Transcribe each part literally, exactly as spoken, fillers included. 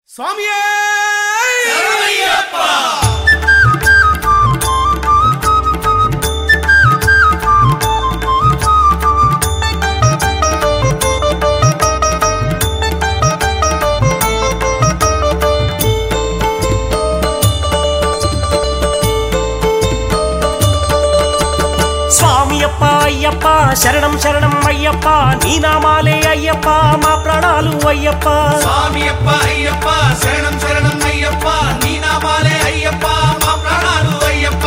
స్వామియే శరణమయ్యప్ప స్వామియప్ప అయ్యప్ప శరణం శరణం అయ్యప్ప నీ నామాలే అయ్యప్ప మా ప్రాణాలు అయ్యప్ప స్వామియప్ప అయ్యప్ప శరణం శరణం అయ్యప్ప నీ నామాలే అయ్యప్ప మా ప్రాణాలు అయ్యప్ప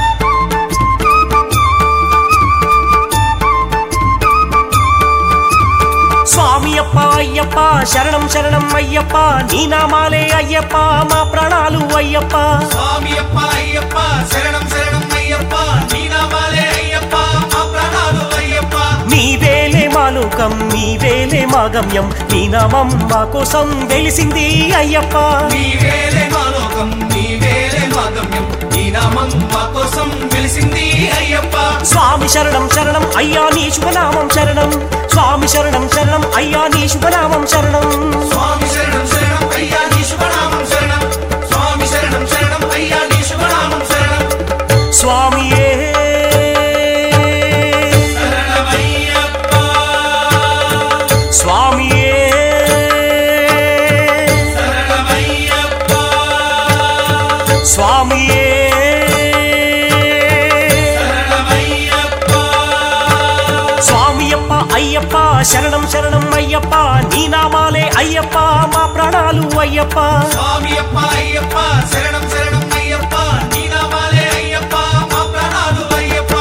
స్వామియప్ప అయ్యప్ప శరణం శరణం అయ్యప్ప నీ నామాలే అయ్యప్ప మా ప్రాణాలు అయ్యప్ప స్వామియప్ప అయ్యప్ప శరణం శరణం అయ్యప్ప నీ నామాలే అయ్యప్ప మా ప్రాణాలు అయ్యప్ప నీవేలే మా లోకం నీవేలే మా గమ్యం నీ నామం మా కోసం వెలిసింది అయ్యప్ప నీవేలే మా లోకం నీవేలే మా గమ్యం నీ నామం మా కోసం వెలిసింది అయ్యప్ప స్వామి శరణం శరణం అయ్యా నీ శుభనామం శరణం స్వామి శరణం శరణం అయ్యా నీ శుభనామం శరణం స్వామి శరణం శరణం అయ్యా నీ శుభనామం శరణం స్వామి శరణం శరణం అయ్యా నీ శుభనామం శరణం స్వామియే శరణమయ్యప్ప స్వామియే శరణమయ్యప్ప స్వామియే శరణమయ్యప్ప స్వామియప్ప అయ్యప్ప శరణం శరణం అయ్యప్ప నీ నామాలే అయ్యప్ప మా ప్రాణాలు అయ్యప్ప స్వామియప్ప అయ్యప్ప శరణం శరణం అయ్యప్ప నీ నామాలే అయ్యప్ప మా ప్రాణాలు అయ్యప్ప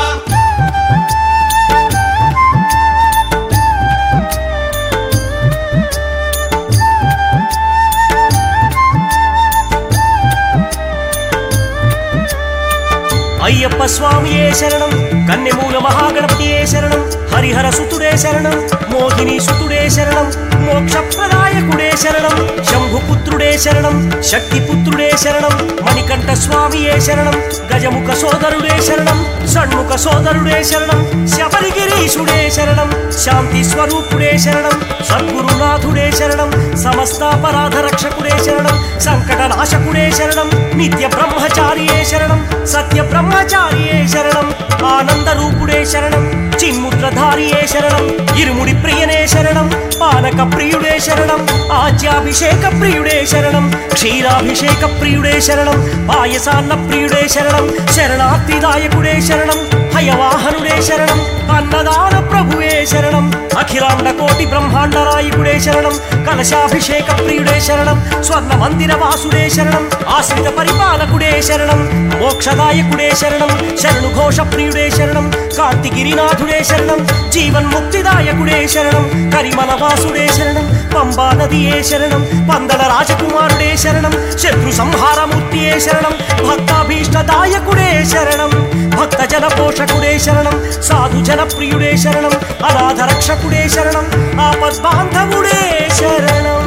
అయ్యప్ప స్వామియే శరణం కన్నెమూల మహాగణపతియే శరణం హరిహర సుతుడే శరణం మోహిని సుతుడే శరణం మోక్షప్రదాయకుడే శరణం శంభుపుత్రుడే శరణం శక్తిపుత్రుడే శరణం మణికంఠ స్వామియే శరణం గజముఖ సోదరుడే శరణం షణ్ముఖ సోదరుడే శరణం శబరిగిరీశుడే శరణం శాంతి స్వరూపుడే శరణం సద్గురునాథుడే శరణం సమస్తాపరాధ రక్షకుడే శరణం సంకటనాశకుడే శరణం నిత్య బ్రహ్మచారియే శరణం సత్య బ్రహ్మచారియే శరణం ఆనంద రూపుడే శరణం చిన్ముద్రధారియే శరణం ఇరుముడి ప్రియనే శరణం పానక ప్రియుడే శరణం ఆజ్యాభిషేక ప్రియుడే శరణం క్షీరాభిషేక ప్రియుడే శరణం పాయసాన్న ప్రియుడే శరణం శరణార్థిదాయకుడే శరణం హయవాహనుడే శరణం అన్నదాన ప్రభువే శరణం అఖిలాండ కోటి బ్రహ్మాండ రాయకుడే శరణం కలశాభిషేక ప్రియుడే శరణం స్వర్ణ మందిర వాసుడే శరణం ఆశ్రిత పరిపాలకుడే శరణం మోక్షదాయకుడే శరణం శరణు ఘోష ప్రియుడే శరణం కార్తిగిరినాథుడే శరణం జీవన్ముక్తిదాయకుడే శరణం కరిమల వాసుడే శరణం పంబా నదియే శరణం పందల రాజకుమారుడే శరణం శత్రు సంహారమూర్తియే శరణం భక్తాభీష్టదాయకుడే శరణం భక్త జన పోషకుడే శరణం సాధు జన ప్రియుడే శరణం అనాథ రక్షకుడే శరణం ఆపద్బాంధవుడే శరణం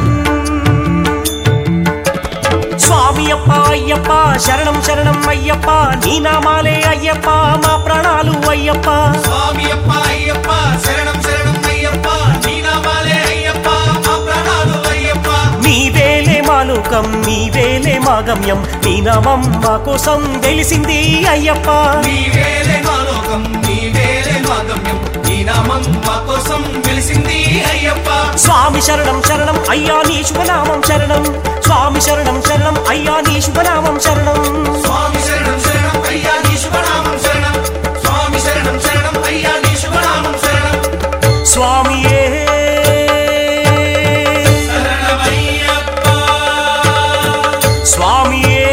స్వామియప్ప అయ్యప్ప శరణం శరణం అయ్యప్ప నీ నామాలే అయ్యప్ప మా ప్రాణాలు అయ్యప్ప స్వామియప్ప అయ్యప్ప శరణం శరణం అయ్యప్ప నీ నామాలే అయ్యప్ప మా ప్రాణాలు అయ్యప్ప నీవేలే మా లోకం నీవేలే మా గమ్యం నీ నామం మా కోసం వెలిసింది అయ్యప్ప నీవేలే మా లోకం నీవేలే మా గమ్యం నీ నామం మా కోసం వెలిసింది అయ్యప్ప స్వామి శరణం శరణం అయ్యా నీ శుభనామం శరణం స్వామి శరణం శరణం అయ్యా నీ శుభనామం శరణం స్వామి శరణం శరణం అయ్యా నీ శుభనామం శరణం స్వామి శరణం శరణం అయ్యా నీ శుభనామం శరణం స్వామియే శరణమయ్యప్ప స్వామియే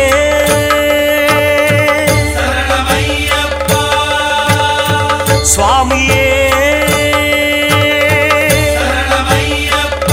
శరణమయ్యప్ప స్వామియే శరణమయ్యప్ప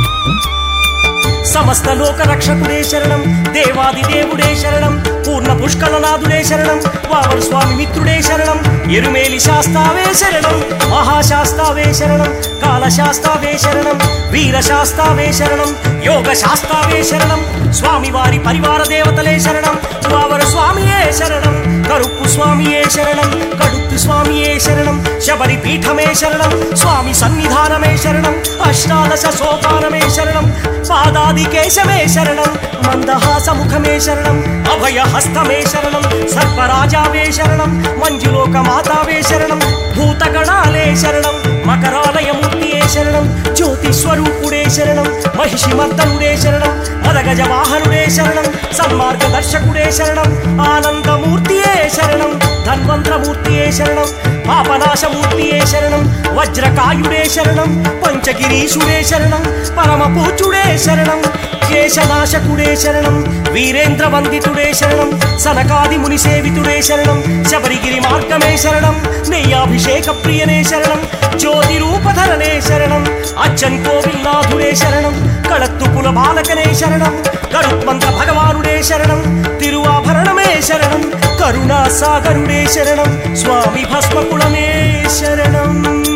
సమస్త లోక రక్షకుడే శరణం దేవాది దేవుడే శరణం పూర్ణ పుష్కలనాథుడే శరణం, వామన స్వామి మిత్రుడే శరణం, ఎరుమేలి శాస్తావే శరణం, మహాశాస్తావే శరణం, కాళశాస్తావే శరణం, వీర శాస్తావే శరణం, యోగ శాస్తావే శరణం, స్వామివారి పరివార దేవతలే శరణం, వామన స్వామియే శరణం, కరుప్పు స్వామియే శరణం, కడుత్తు స్వామియే శరణం, శబరి పీఠమే శరణం, స్వామి సన్నిధానమే శరణం, అష్టాదశ సోపానమే శరణం, పాదాది కేశమే శరణం, మందహాసముఖమే శరణం, అభయ హస్తమే శరణం, సర్పరాజావే శరణం, మంజులోక మాతావే శరణం, భూతగణాలే శరణం, మకరాలయమూర్తియే శరణం, జ్యోతిస్వరూపుడే శరణం, మహిషి మర్దనుడే శరణం, మదగజ వాహనుడే శరణం, సన్మార్గదర్శకుడే శరణం, ఆనందమూర్తియే శరణం, ధన్వంతరమూర్తియే శరణం, పాపనాశమూర్తియే శరణం, వజ్రకాయుడే శరణం, పంచగిరీశుడే శరణం, పరమ పూజ్యుడే శరణం, కేశనాశకుడే శరణం, వీరేంద్ర వందితుడే శరణం, సనకాది ముని సేవితుడే శరణం, శబరిగిరి మార్గమే శరణం, నెయ్యాభిషేక ప్రియనే శరణం, జ్యోతి రూపధరనే శరణం, అచ్చన్ కోవిల్నాథుడే శరణం, కళత్తుపుల బాలకనే శరణం, గరుత్మంత భగవానుడే శరణం, తిరువాభరణమే శరణం, కరుణా సాగరుడే శరణం, స్వామి భస్మకుళమే శరణం.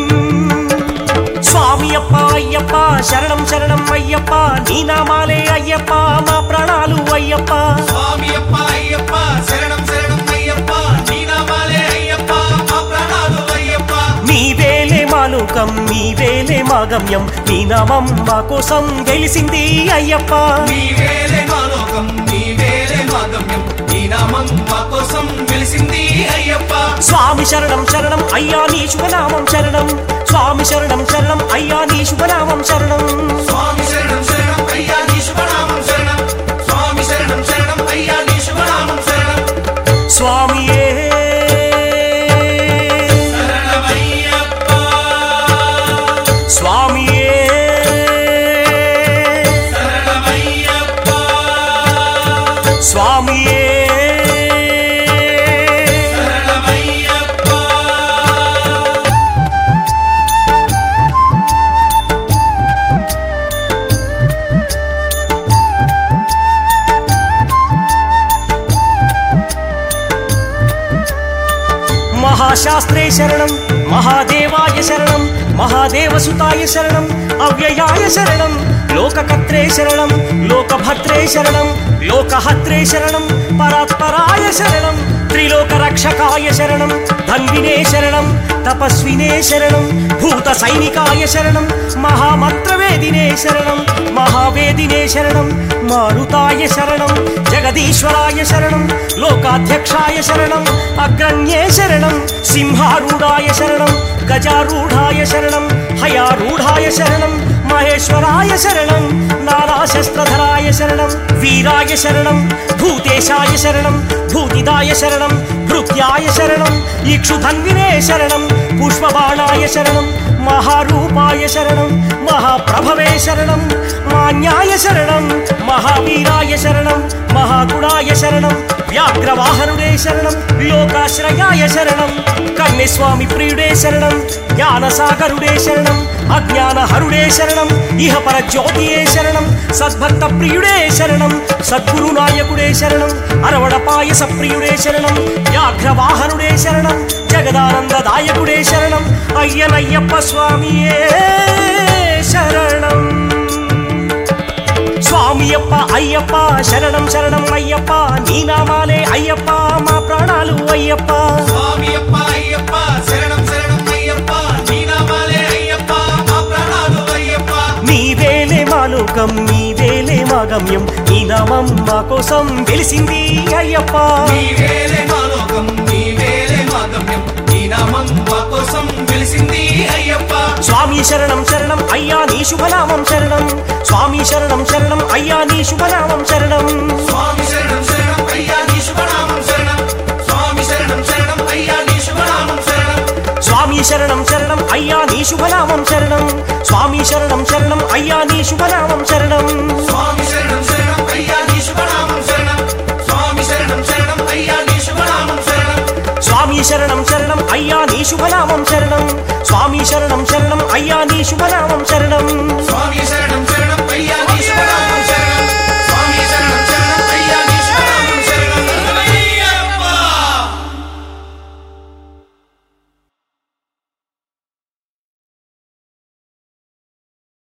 స్వామి అప్ప అయ్యప్ప శరణం శరణం అయ్యప్ప, నీ నామాలే అయ్యప్ప మా ప్రాణాలు అయ్యప్ప. స్వామి అప్ప అయ్యప్ప శరణం శరణం అయ్యప్ప, నీ నామాలే అయ్యప్ప మా ప్రాణాలు అయ్యప్ప. నీవేలే మా లోకం, నీవేలే మా గమ్యం, నీ నామం మా కోసం గెలిసింది అయ్యప్ప. నీవేలే మా లోకం, నీవేలే మా గమ్యం, నీ నామం మా కోసం వెలిసింది అయ్యప్ప. స్వామి శరణం శరణం అయ్యా నీ శుభనామం శరణం, స్వామి శరణం శరణం అయ్యా నీ శుభనామం శరణం. స్వామి శరణం శరణం అయ్యా నీ శుభనామం శరణం, స్వామి శరణం శరణం అయ్యా నీ శుభనామం శరణం. స్వామియే శరణమయ్యప్ప, స్వామియే శరణమయ్యప్ప, స్వామియే శరణమయ్యప్ప. మహాశాస్త్రే శరణం, మహాదేవాయ శరణం, మహాదేవసుతాయ శరణం, అవ్యయాయ శరణం, లోకకర్త్రే శరణం, లోకభద్రే శరణం, లోకహత్రే శరణం, పరాత్పరాయ శరణం, త్రిలోక రక్షకాయ శరణం, ధన్వినే శరణం, తపస్వినే శరణం, భూత సైనికాయ శరణం, మహామంత్రవేదినే శరణం, మహావేదినే శరణం, మారుతాయ శరణం, జగదీశ్వరాయ శరణం, లోకాధ్యక్షాయ శరణం, అగ్రణ్యే శరణం, సింహారూఢాయ శరణం, గజారూఢాయ శరణం, హయారూఢాయ శరణం, మహేశ్వరాయ శరణం, నారాశస్త్రధరాయ శరణం, వీరాయ శరణం, భూతేశాయ శరణం, భూతిదాయ శరణం, భృత్యాయ శరణం, ఇక్షుధన్వినే శరణం, పుష్పబాణాయ శరణం, మహారూపాయ శరణం, మహాప్రభవే శరణం, మాన్యాయ శరణం, మహావీరాయ శరణం, మహాగుణాయ శరణం, వ్యాఘ్రవాహనుడే శరణం, లోకాశ్రయాయ శరణం, కన్యస్వామి ప్రియుడే శరణం, జ్ఞానసాగరుడే శరణం, అజ్ఞానహరుడే శరణం, ఇహపర జ్యోతియే శరణం, సద్భక్త ప్రియుడే శరణం, సద్గురు నాయకుడే శరణం, అరవడ పాయస ప్రియుడే శరణం, వ్యాఘ్రవాహనుడే శరణం, జగదానందదాయకుడే శరణం, అయ్యనయ్యప్ప స్వామియే శరణం. స్వామి అప్ప అయ్యప్ప శరణం శరణం అయ్యప్ప, నీ నామాలే అయ్యప్ప మా ప్రాణాలు అయ్యప్ప. స్వామి అప్ప అయ్యప్ప శరణం శరణం అయ్యప్ప, నీ నామాలే అయ్యప్ప మా ప్రాణాలు అయ్యప్ప. నీవేలే మా లోకం, నీవేలే మా గమ్యం, నీ నామం మా కోసం వెలిసింది అయ్యప్ప. నీవేలే మా లోకం, నీవేలే మా గమ్యం, నీ నామం మా కోసం వెలిసింది అయ్యప్ప. స్వామి శరణం శరణం అయ్యా నీ శుభనామం శరణం, స్వామి శరణం శరణం అయ్యా నీ శుభనామం శరణం. స్వామి శరణం శరణం అయ్యా నీ శుభనామం శరణం, స్వామి శరణం శరణం అయ్యా నీ శుభనామం శరణం. స్వామి శరణం శరణం అయ్యా నీ శుభనామం శరణం, స్వామి శరణం శరణం అయ్యా నీ శుభనామం శరణం. స్వామి శరణం శరణం అయ్యా నీ శుభనామం శరణం, స్వామి శరణం శరణం అయ్యా నీ శుభనామం శరణం. స్వామి శరణం శరణం అయ్యా నీ శుభనామం శరణం, స్వామి శరణం శరణం అయ్యా నీ శుభనామం శరణం. స్వామి శరణం శరణం